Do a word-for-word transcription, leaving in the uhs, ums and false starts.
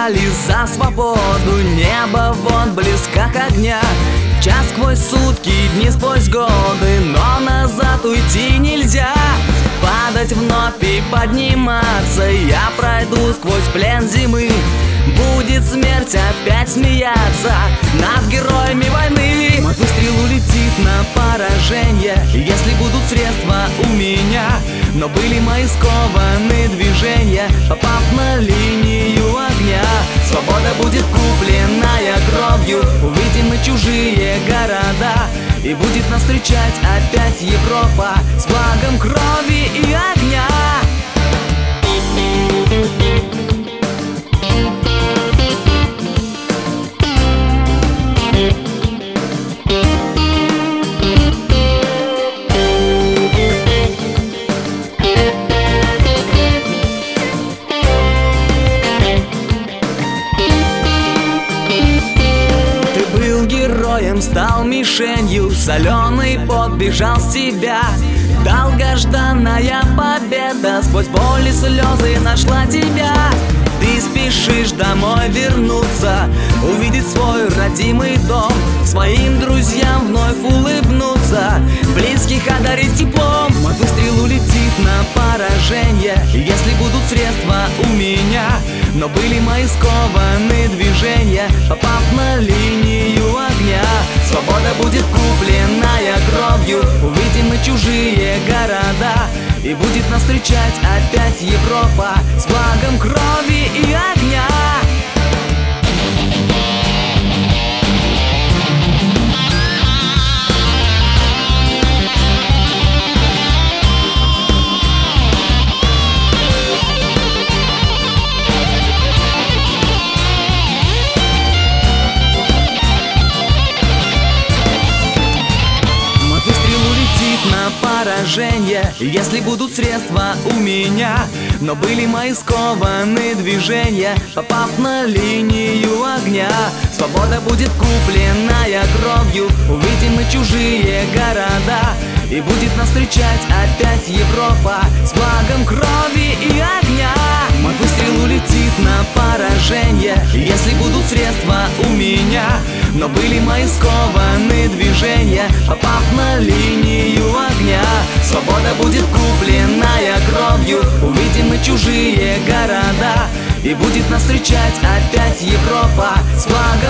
боролись за свободу. Небо вон близко к огня. Час сквозь сутки, дни сквозь годы, но назад уйти нельзя. Падать вновь и подниматься, я пройду сквозь плен зимы. Будет смерть опять смеяться над героями войны. Мой выстрел улетит на поражение, если будут средства у меня. Но были мои скованы движения, попав на линию огня. Свобода будет купленная кровью, увидим мы чужие города. И будет нас встречать опять Европа с флагом крови и огня. Героем стал мишенью, соленый пот бежал с тебя. Долгожданная победа сквозь боль и слезы нашла тебя. Ты спешишь домой вернуться, увидеть свой родимый дом, своим друзьям вновь улыбнуться, близких одарить теплом. Мой выстрел улетит на поражение, если будут средства у меня. Но были мои скованы движения, попав на линию огня. Свобода будет купленная кровью, увидим мы чужие города. И будет нас встречать опять Европа с флагом крови и огня. На поражение, если будут средства у меня. Но были мои скованы движения, попав на линию огня. Свобода будет купленная кровью, увидим мы чужие города. И будет нас встречать опять Европа с флагом крови и огня. Мой выстрел улетит на поражение, если будут средства у меня. Но были мои скованы движения, попав на линию огня. Свобода будет купленная кровью, увидим мы чужие города. И будет нас встречать опять Европа с флагом